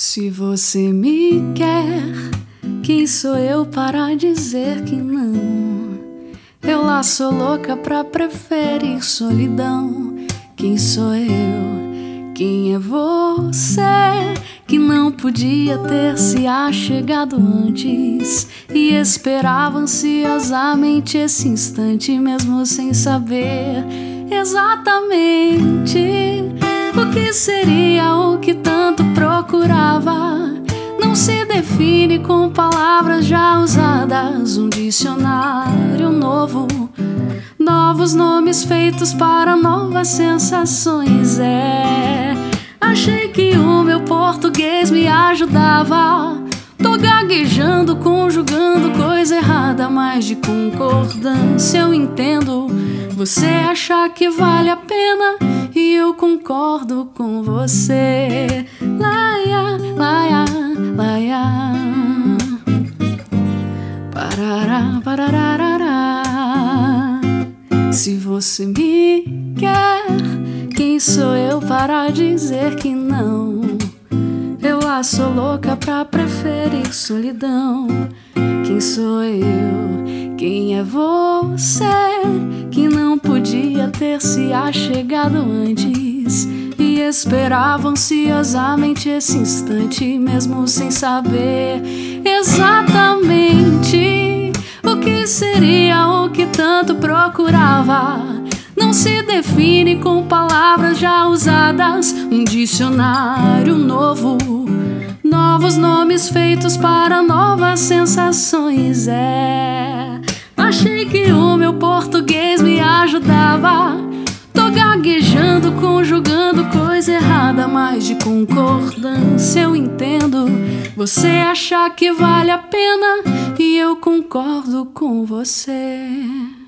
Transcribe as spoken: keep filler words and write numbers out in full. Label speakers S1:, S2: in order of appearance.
S1: Se você me quer, quem sou eu para dizer que não? Eu lá sou louca pra preferir solidão. Quem sou eu? Quem é você? Que não podia ter se achegado antes e esperava ansiosamente esse instante, mesmo sem saber exatamente o que seria o que tanto procurava. Não se define com palavras já usadas, um dicionário novo, novos nomes feitos para novas sensações. É, achei que o meu português me ajudava. Tô gaguejando, conjugando coisa errada, mas de concordância eu entendo. Você achar que vale a pena e eu concordo com você. Laia, laia, laia. Parará, parararará. Se você me quer, quem sou eu para dizer que não? Eu lá sou louca pra preferir solidão. Quem sou eu? Quem é você? Que não podia ter se achegado antes e esperava ansiosamente esse instante, mesmo sem saber exatamente o que seria o que tanto procurava. Não se define com palavras já usadas, um dicionário novo, novos nomes feitos para novas sensações. É, achei que o meu português me ajudava. Tô gaguejando, conjugando coisa errada, mas de concordância eu entendo. Você achar que vale a pena e eu concordo com você.